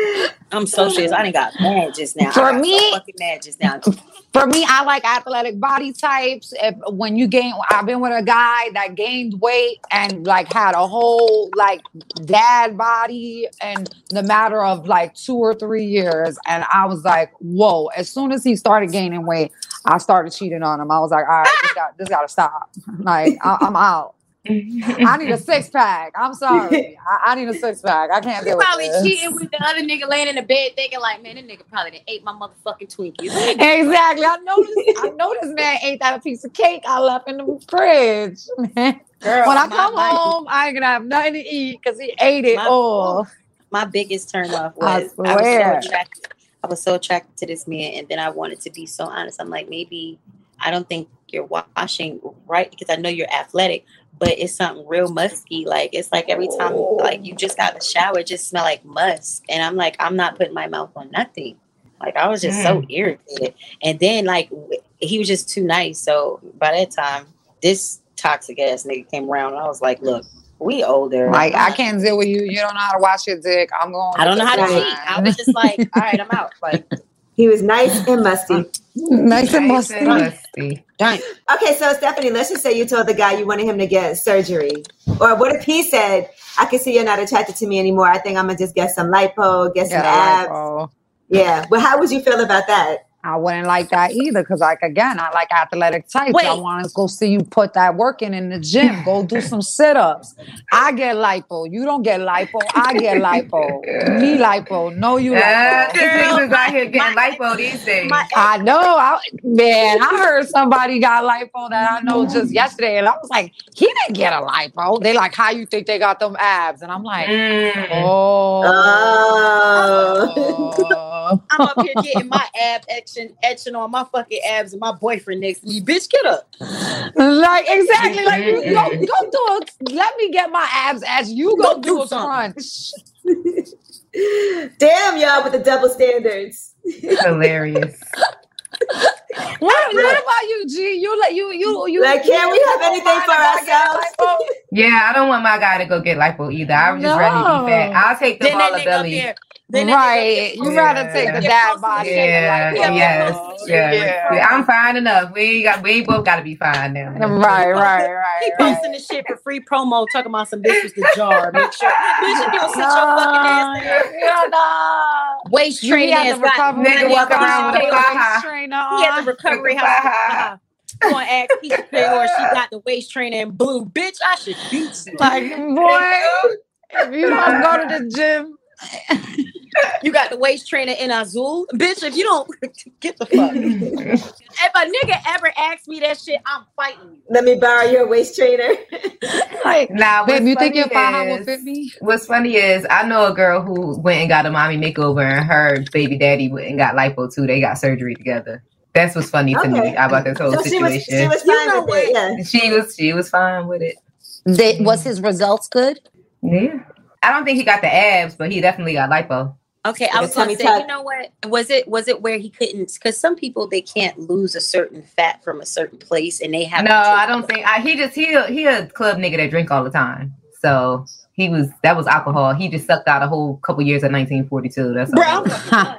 I'm socialist. I didn't got mad just now. For I got me, so fucking mad just now. For me, I like athletic body types. If when you gain, I've been with a guy that gained weight and like had a whole like dad body in the matter of like two or three years, and I was like, whoa! As soon as he started gaining weight, I started cheating on him. I was like, all right, this got this got to stop. Like I, I'm out. I need a six pack. I'm sorry. I, I need a six pack. I can't You deal with probably this. cheating with the other nigga laying in the bed thinking like, man, that nigga probably done ate my motherfucking Twinkies. Exactly. I noticed. I know this man ate that a piece of cake I left in the fridge. Girl, when I my- come my- home, I ain't gonna have nothing to eat because he ate it My- all. My biggest turn off I was I, was so swear. attracted. I was so attracted to this man, and then I wanted to be so honest. I'm like, maybe I don't think you're washing right because I know you're athletic, but it's something real musky. Like it's like every time like you just got the shower, it just smell like musk, and I'm like, I'm not putting my mouth on nothing. Like I was just so irritated, and then like w- he was just too nice. So by that time, this toxic ass nigga came around, and I was like, look. We older. Like I can't deal with you. You don't know how to wash your dick. I'm going. I don't know with how to this cheat. guy. I was just like, all right, I'm out. Like He was nice and musty. Nice and musty. musty. Dang. Okay, so Stephanie, let's just say you told the guy you wanted him to get surgery. Or what if he said, I can see you're not attracted to me anymore. I think I'm going to just get some lipo, get some Get a abs. lipo. Yeah. Well, how would you feel about that? I wouldn't like that either because, like, again, I like athletic types. Wait. I want to go see you put that work in in the gym. Go do some sit-ups. I get lipo. You don't get lipo. I get lipo. Me lipo. No, you Uh, lipo. these niggas out here getting lipo these days. I know. I, man, I heard somebody got lipo that I know just yesterday, and I was like, he didn't get a lipo. They like, how you think they got them abs? And I'm like, Mm. oh. Oh. I'm up here getting my ab action etching on my fucking abs and my boyfriend next to me. Bitch, get up. Like, exactly. Like, you go, go do it. Let me get my abs as you go, Go do, do a something. crunch. Damn, y'all, with the double standards. Hilarious. What, what about you, G? You like you you you Like, can't we you have don't anything mind for a guy getting ourselves? lipo? Yeah, I don't want my guy to go get lipo either. I was just ready to No. be fat. I'll take the Then that baller nigga up belly. there. Then that nigga up Right. there- You Yeah. rather take the Yeah. dad body. Yeah, than the lipo. yes, yes. Yeah. Yeah, I'm fine enough. We got, we both got to be fine now. Right, right, He right. posting this shit for free promo, talking about some bitch was the jar. Make sure, bitch, if you don't sit your fucking ass down. Yeah, nah. Waist You training be at ass the got recovery. Nigga walk around with a Taylor. faja. trainer He at on. the recovery With a house. faja. Go and ask Keisha Taylor, she got the waist trainer in blue. Bitch, I should beat you. Like, boy, if you don't go to the gym, You got the waist trainer in Azul. Bitch, if you don't get the fuck. If a nigga ever asks me that shit, I'm fighting you. Let me borrow your waist trainer. like, Now, babe, what's you think funny your faja will is- fit me? What's funny is I know a girl who went and got a mommy makeover, and her baby daddy went and got lipo too. They got surgery together. That's what's funny to me Okay. about this whole So she was, situation. she was You fine know with it. Yeah. She was she was fine with it. They, was his results good? Yeah, I don't think he got the abs, but he definitely got lipo. Okay, I was Tummy gonna say, tuck. you know what? Was it was it where he couldn't? Because some people they can't lose a certain fat from a certain place, and they have. No, to take I don't think. I, he just he a, he a club nigga that drink all the time. So he was that was alcohol. He just sucked out a whole couple years of nineteen forty-two. That's all. Bro,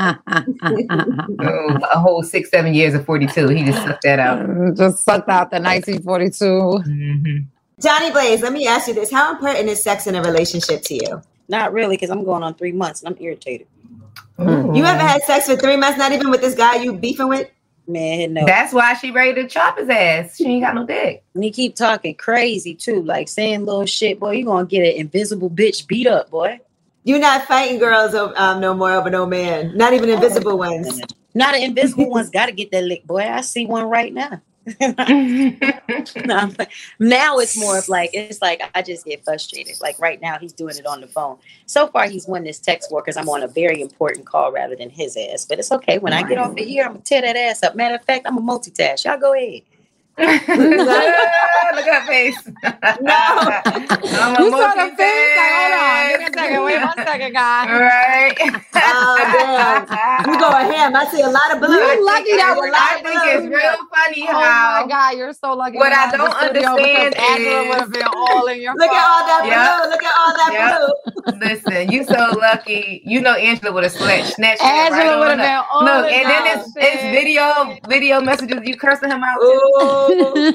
Oh, a whole six seven years of forty-two. He just sucked that out. Just sucked out the nineteen forty-two. Mm-hmm. Johnny Blaze, let me ask you this. How important is sex in a relationship to you? not really, because I'm going on three months and I'm irritated. You ever had sex for three months, not even with this guy you beefing with? Man, no. That's why she ready to chop his ass. She ain't got no dick. And he keep talking crazy too, like saying little shit. Boy, you gonna get an invisible bitch beat up, boy. You're not fighting girls over, um, no more over no man. Not even invisible ones. Not an invisible one's got to get that lick, boy. I see one right now. No, I'm like- now it's more of like it's like I just get frustrated. Like right now, he's doing it on the phone. So far, he's won this text war because I'm on a very important call rather than his ass. But it's okay. When I get off of here, I'm gonna tear that ass up. Matter of fact, I'm a multitask. Y'all go ahead. Look at her face. No. I'm a You saw the face? Like, hold on. multitask. Give me a second. Wait one second, guy. Right. Oh, damn. You go ham Damn, I see a lot of blue. You're lucky that we're not. I think it's real funny Oh how. my God, you're so lucky. What we're I not in don't the studio understand because Angela is- would have been all in your Look at all that Yep. blue. Look at all that Yep. blue. Listen, you so lucky. You know Angela would have snatched snatched it Angela right would on have been up. all Look, in and then that it's it's shit. video video messages. You cursing him out too. Ooh,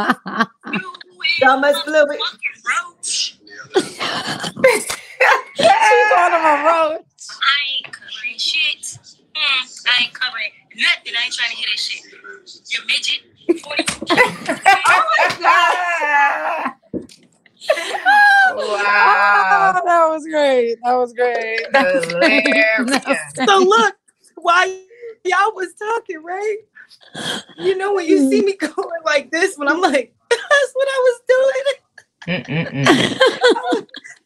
so much blue. She called him a roach. I ain't covering shit. Mm, I ain't covering nothing. I ain't trying to hear that shit. You midget. forty-two. Oh my God. Wow. Oh, that was great. That was great. Hilarious. So look, while y'all was talking, right? You know when you see me going like this, when I'm like, that's what I was doing. Mm-mm-mm.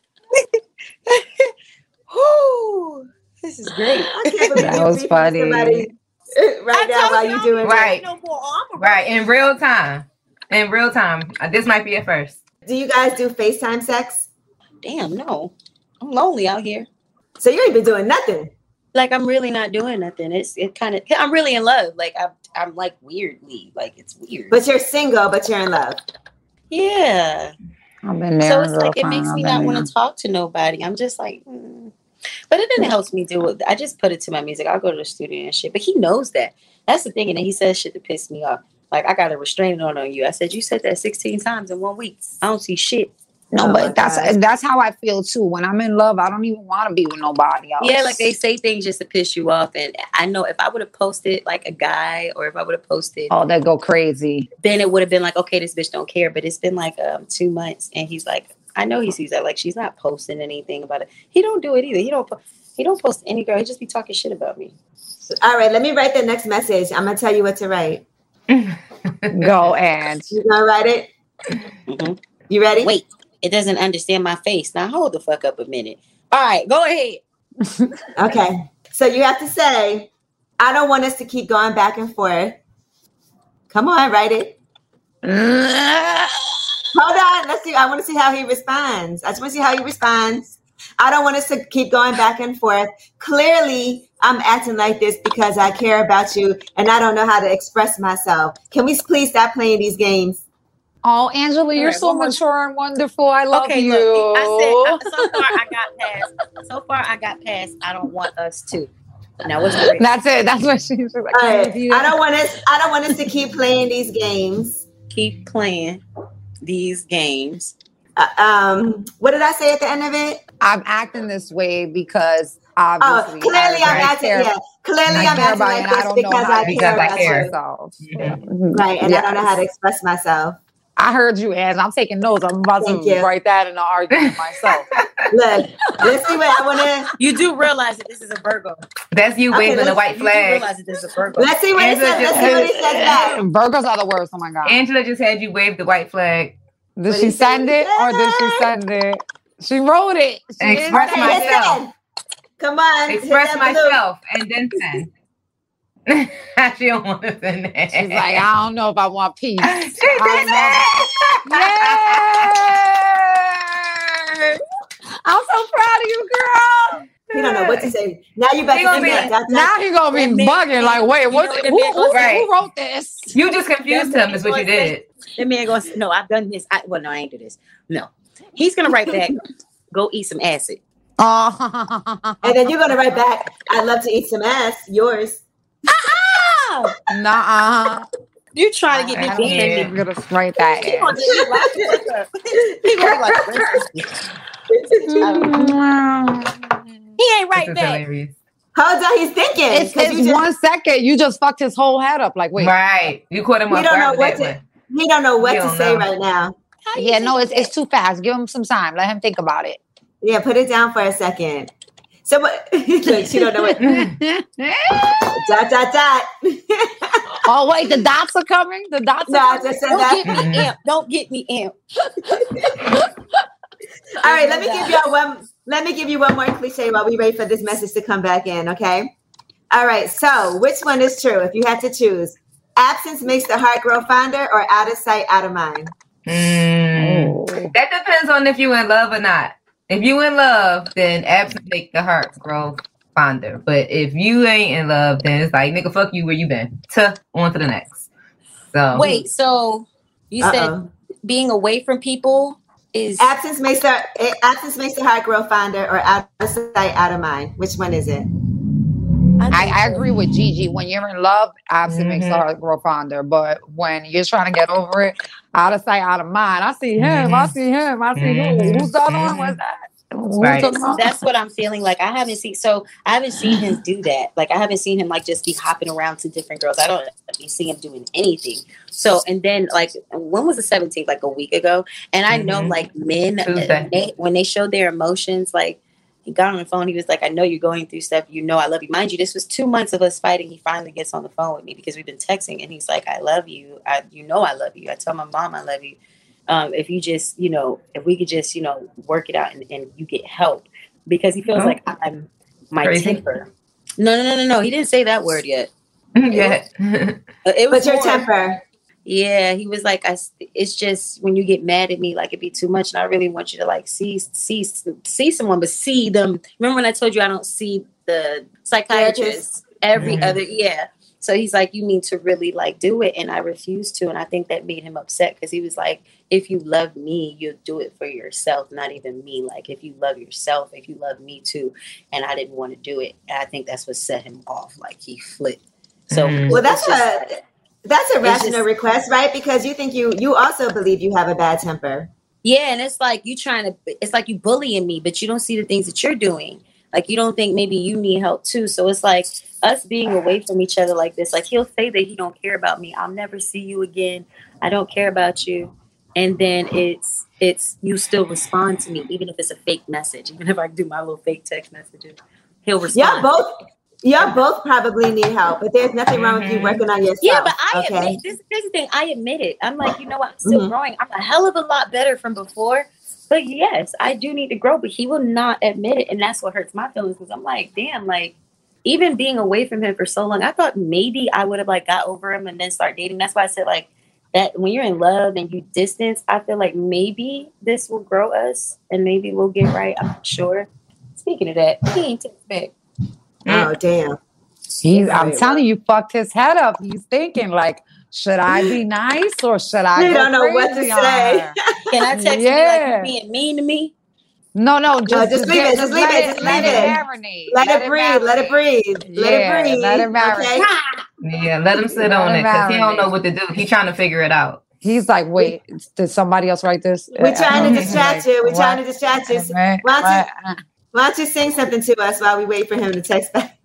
Whoo, this is great. I can't believe That you was beefing funny. somebody right now while you doing Right. No more armor. Right, in real time. In real time. Uh, This might be a first. Do you guys do FaceTime sex? Damn, no. I'm lonely out here. So you ain't been doing nothing. Like I'm really not doing nothing. It's it kind of. I'm really in love. Like I'm. I'm like weirdly. Like it's weird. But you're single, but you're in love. Yeah. I've been there. So a it's little like it time. makes I've me been not there. want to talk to nobody. I'm just like, mm. But it then helps me do it. I just put it to my music. I'll go to the studio and shit. But he knows that. That's the thing. And then he says shit to piss me off. Like I got a restraining order on you. I said you said that sixteen times in one week. I don't see shit. No, Oh my but that's God. that's how I feel too. When I'm in love, I don't even want to be with nobody else. Yeah, like they say things just to piss you off. And I know if I would have posted like a guy or if I would have posted, Oh, they go crazy. then it would have been like, okay, this bitch don't care. But it's been like um, two months, and he's like, I know he sees that. Like she's not posting anything about it. He don't do it either. He don't. Po- he don't post any girl. He just be talking shit about me. All right, let me write the next message. I'm gonna tell you what to write. Go, and You gonna write it? Mhm. You ready? Wait, it doesn't understand my face. Now hold the fuck up a minute. All right, go ahead. Okay. So you have to say, I don't want us to keep going back and forth. Come on, write it. Hold on. Let's see. I want to see how he responds. I just want to see how he responds. I don't want us to keep going back and forth. Clearly, I'm acting like this because I care about you and I don't know how to express myself. Can we please stop playing these games? Oh, Angela, you're right, so one more- mature and wonderful. I love Okay, you. look. I said I, so far I got past. So far I got past. I don't want us to. Now what's the That's it. That's what she's like. All I'm right. with you. I don't want us. I don't want us to keep playing these games. keep playing these games? Uh, um, what did I say at the end of it? I'm acting this way because Oh, obviously, clearly I, I'm acting. care- Yeah, clearly I I'm care acting about you like and I this don't know because how I to care Because I about care. you. myself. Mhm. Right, and I don't know how to Yes. express myself. I heard you, and I'm taking notes. I'm about Thank to you. write that in the argument myself. Look, let's see what I want to. You do realize that this is a Virgo. That's you Okay, waving the let's- white You do flag. realize that this is a Virgo. Let's see what it Angela says. Let's just- see what it says back. Virgos are the worst. Oh my god! Angela just had you wave the white flag. Did What she he said, send he it or did she said. send it? She wrote it. She didn't Express send Okay, it. myself. listen. Come on. hit Express that blue. myself and then send. She don't want to send that. She's like, I don't know if I want peace. She I did don't know. Yay! I'm so proud of you, girl. He don't know what to say. Now you better He gonna say be that. like, That's Now he gonna be That man- bugging. Like, wait, you what? know, that Who, man who, goes, right. who wrote this? You just confused That him, is what you man is did. That man goes, no, I've done this. I, well, no, I ain't do this. No. He's going to write back, go eat some acid. Oh, And then you're gonna write back. I'd love to eat some ass. Yours. Oh, nah. you trying to get I me don't beat care. I'm gonna write that. He gonna get me like, he gonna be like, he ain't right This is back. hilarious. Hold on, he's thinking. It's, 'Cause it's you just- one second. You just fucked his whole head up. Like, wait. Right. You caught him He off don't know guard what with to. that one. He don't know what He to don't say know. right now. How you Yeah, think no, it's that? it's too fast. Give him some time. Let him think about it. Yeah, put it down for a second. So what? Look, she don't know what. Dot dot dot. Oh wait, the dots are coming. The dots No, are I coming. just said Don't that. get me amp. Don't get me amp. All right, let me give you one. Let me give you one more cliche while we wait for this message to come back in. Okay. All right. So, which one is true? If you had to choose, absence makes the heart grow fonder, or out of sight, out of mind. Mm. Oh. That depends on if you in love or not. If you in love, then absence make the heart grow finder. But if you ain't in love, then it's like, nigga, fuck you, where you been? Tuh, on to the next. So wait, so you said Uh-oh. being away from people is absence makes the absence makes the heart grow fonder, or out of sight, out of mind. Which one is it? I, I agree with Gigi. When you're in love, absence mm-hmm. makes the heart grow fonder. But when you're trying to get over it, out of sight, out of mind. I see him. Mm-hmm. I see him. I see mm-hmm. who. Who's the other one? What's that? Right. That's what I'm feeling like. I haven't seen so I haven't seen him do that. Like I haven't seen him like just be hopping around to different girls. I don't see him doing anything. So and then like when was the seventeenth? Like a week ago. And I know mm-hmm. like men they, when they show their emotions, like he got on the phone. He was like, I know you're going through stuff. You know, I love you. Mind you, this was two months of us fighting. He finally gets on the phone with me because we've been texting. And he's like, I love you. I, you know, I love you. I tell my mom I love you. Um, if you just, you know, if we could just, you know, work it out and, and you get help. Because he feels oh. like I'm my Crazy. temper. No, no, no, no, no. He didn't say that word yet. Yeah. It was, it was but your more, temper. Yeah, he was like, I. It's just when you get mad at me, like it'd be too much, and I really want you to like see, see, see someone, but see them. Remember when I told you I don't see the psychiatrist every mm-hmm. other? Yeah. So he's like, you need to really like do it, and I refused to, and I think that made him upset because he was like, if you love me, you'll do it for yourself, not even me. Like if you love yourself, if you love me too, and I didn't want to do it, and I think that's what set him off. Like he flipped. So mm-hmm. well, that's a. That's a rational just, request, right? Because you think you you also believe you have a bad temper. Yeah, and it's like you trying to, it's like you bullying me, but you don't see the things that you're doing. Like you don't think maybe you need help too. So it's like us being away from each other like this. Like he'll say that he don't care about me. I'll never see you again. I don't care about you. And then it's it's you still respond to me, even if it's a fake message. Even if I do my little fake text messages, he'll respond. Yeah, both. Y'all both probably need help, but there's nothing wrong with you working on yourself. Yeah, but I okay? admit this. Here's the thing. I admit it. I'm like, you know what? I'm still mm-hmm. growing. I'm a hell of a lot better from before. But yes, I do need to grow. But he will not admit it, and that's what hurts my feelings. Because I'm like, damn, like even being away from him for so long, I thought maybe I would have like got over him and then start dating. That's why I said like that when you're in love and you distance, I feel like maybe this will grow us and maybe we'll get right. I'm not sure. Speaking of that, he ain't text back. Oh damn. He's, I'm telling you, fucked his head up. He's thinking like, should I be nice or should I? You go don't know what to say. Can I text yeah. you like you being mean to me? No, no, just, no, just leave it. Just leave it. Just leave it. Marinate. Let, let it breathe. Let it breathe. Let yeah, it breathe. Let it marinate. Okay? Yeah, let him sit let on it because he don't know what to do. He's trying to figure it out. He's like, wait, did somebody else write this? We're trying to distract you. We're trying to distract you. Why don't you, why don't you sing something to us while we wait for him to text back?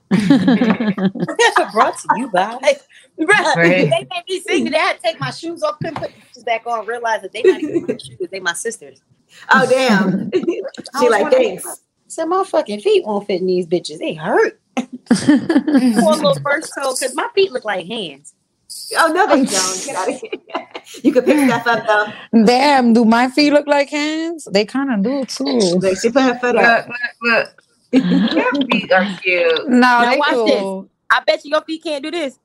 Brought to you by Bruh, right. They made me sing that. I had to take my shoes off, couldn't put the shoes back on, realize that they not even my shoes, they my sisters. Oh damn. She like thanks. I said my fucking feet won't fit in these bitches. They hurt. One little first toe, because my feet look like hands. Oh no, they don't. Get out of here. You can pick stuff up though. Damn, do my feet look like hands? They kind of do too. Like she put her foot up. Look, look, look. Your feet are cute. No, now they watch cool. this. I bet you your feet can't do this.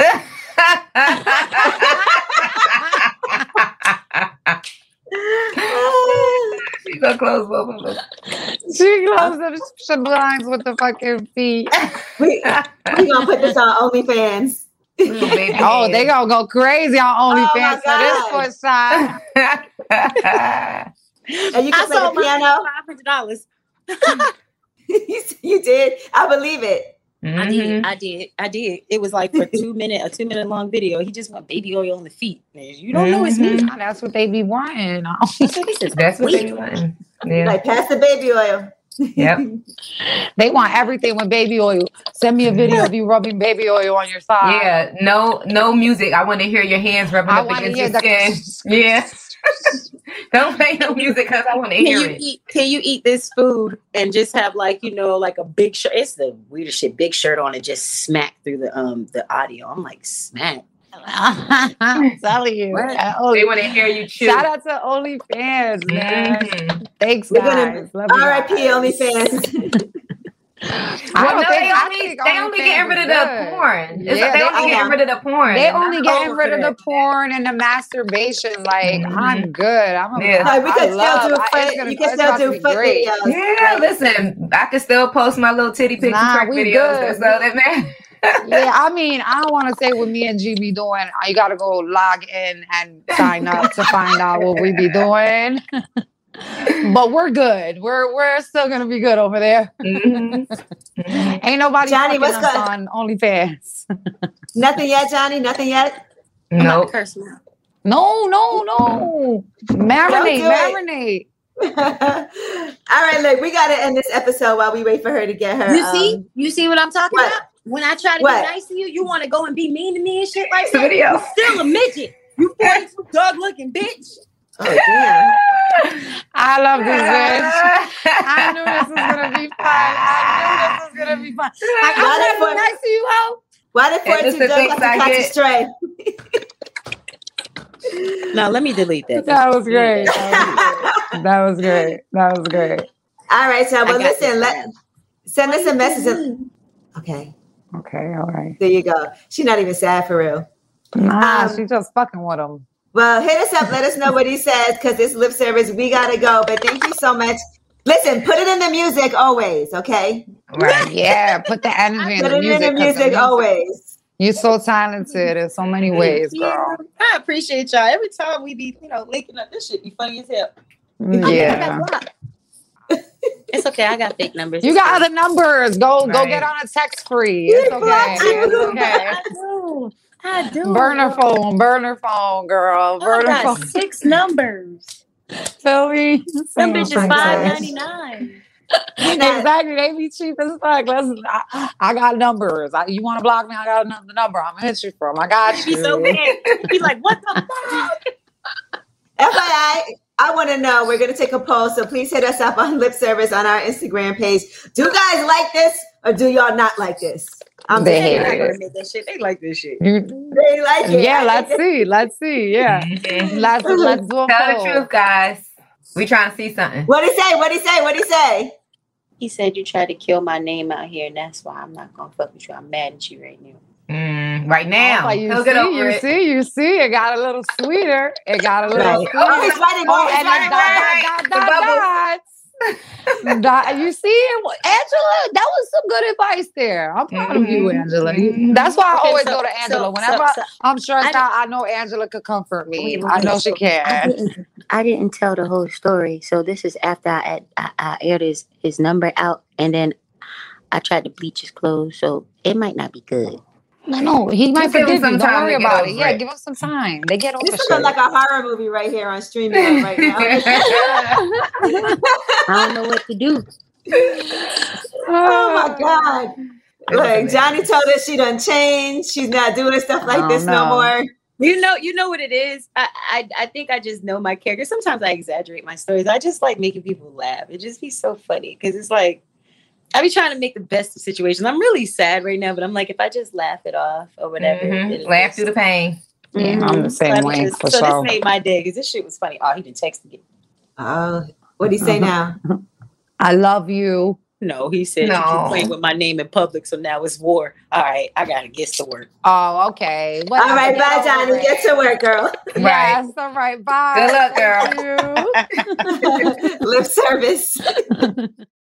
She gonna close both of them. She closed the blinds with the fucking feet. we, we gonna put this on OnlyFans. Mm, oh, they gonna go crazy on OnlyFans oh for this foot side. And you can I play the piano. Five hundred dollars. You did. I believe it. Mm-hmm. I did. I did. I did. It was like for two minute, a two minute long video. He just want baby oil on the feet. You don't mm-hmm. know it's me. That's what they be wanting. That's what they be wanting. Yeah. Like pass the baby oil. Yep. They want everything with baby oil. Send me a video of you rubbing baby oil on your side. Yeah. No, no music. I want to hear your hands rubbing I up against your skin. The- yeah. Don't play no music because I want to hear can you it. Eat, can you eat this food and just have like, you know, like a big shirt? It's the weirdest shit. Big shirt on and just smack through the um the audio. I'm like, smack. I'm telling you. They want to hear you chew. Shout out to OnlyFans, man. Mm-hmm. Thanks, We're guys. gonna R I P OnlyFans. I Well, don't no, think, they I only think they only OnlyFans getting rid is of the good. porn. It's Yeah, like they they only only- getting rid of the porn. They And I'm only getting over rid of the that. porn and the masturbation. Like, Mhm. I'm good. I'm a, Yeah. I, Like, we I can still love, do I, foot, it's gonna, you can it's still about to do be foot great. videos. Yeah, listen, I can still post my little titty pics Nah, and track we videos. good. That's all that matters. Yeah, I mean, I don't want to say what me and G be doing. You got to go log in and sign up to find out what we be doing. But we're good. We're we're still gonna be good over there. Mm-hmm. Ain't nobody Johnny, fucking what's us going- on OnlyFans. Nothing yet, Johnny? Nothing yet? Nope. No, no, no. Marinate, do it. marinate. All right, look, we got to end this episode while we wait for her to get her. You see? um, You see what I'm talking what? about? When I try to What? be nice to you, you want to go and be mean to me and shit like It's a that. video. You still a midget. You forty-two dog looking bitch. Oh, damn. I love this bitch. I knew this was gonna be fun. I knew this was gonna be fun. Like, I'm Why trying to the be nice to you, ho. Why did And this forty-two the dogs things have to I catch a get. stray? No, let me delete that. That was great. That was great. That was great. All right, so I well, got listen, this. let send us a message. and- Okay, Okay, all right. there you go. She's not even sad for real. Nah, Um, she just fucking with him. Well, hit us up. Let us know what he says because this lip service, we gotta go. But thank you so much. Listen, put it in the music always, okay? Right. Yeah, put the energy in Put the it music. in the 'cause music always. You're so talented in so many ways, Yeah, girl. I appreciate y'all. Every time we be, you know, linking up, this shit be funny as hell. Yeah. It's okay. I got fake numbers. You It's got fine. other numbers. Go go Right. get on a text free. It's okay. It's okay. I do. I do. Burner phone, burner phone, girl. I Burner got phone. six numbers. Feel me? Them Same bitches princess. five ninety nine. Exactly. They be cheap as fuck. Listen, I, I got numbers. I, you want to block me? I got another number. I'm gonna hit you from. I got It'd you. be so bad. You'd be like, what the fuck? F Y I, I want to know. We're going to take a poll, so please hit us up on Lip Service on our Instagram page. Do you guys like this or do y'all not like this? I'm They just hate They're not saying. it. gonna make that shit. They like this shit. You- They like it. yeah, I let's think see. Let's see. Yeah. Mhm. Let's let's do a Tell the poll. truth, guys. We trying to see something. What he say? What he say? What he say? He said you tried to kill my name out here, and that's why I'm not gonna fuck with you. I'm mad at you right now. Mm, right now. Oh, you He'll see, get over you it. see, you see, it got a little sweeter. It got a little Right. sweeter. Oh, he's writing. Oh, he's and writing. then dot, dot, The dot, dot, dots. Dot- you see it, Angela? That was some good advice there. I'm proud of you, Mhm. Angela. You- Mhm. That's why I Okay, always so- go to Angela. so- Whenever so- so- I'm stressed I- out, I know Angela could comfort me. Wait, wait, I know wait. she I can. didn't. I didn't tell the whole story. So this is after I I, I aired his his number out, and then I tried to bleach his clothes. So it might not be good. No, no, he might Just give him forgive you. some Don't time worry to get about it. over Yeah, it. give him some time. They get over This shit. is like a horror movie right here on streaming right now. I don't know what to do. Oh my God. Like Johnny told us she done changed. She's not doing stuff like Oh, this no no. more. You know, you know what it is. I, I, I think I just know my character. Sometimes I exaggerate my stories. I just like making people laugh. It just be so funny because it's like I be trying to make the best of situations. I'm really sad right now, but I'm like, if I just laugh it off or whatever, Mhm. it'll Laugh just- through the pain. Yeah, I'm the Mhm. same So I way, just- for so sure. this made my day because this shit was funny. Oh, he didn't text me. Oh, what do you say now? I love you. No, he said you No. keep playing with my name in public, so now it's war. All right, I gotta get to work. Oh, okay. All right, bye, Get over Johnny. it. Get to work, girl. Yes, all right. Bye. Good luck, girl. Thank you. Lip service.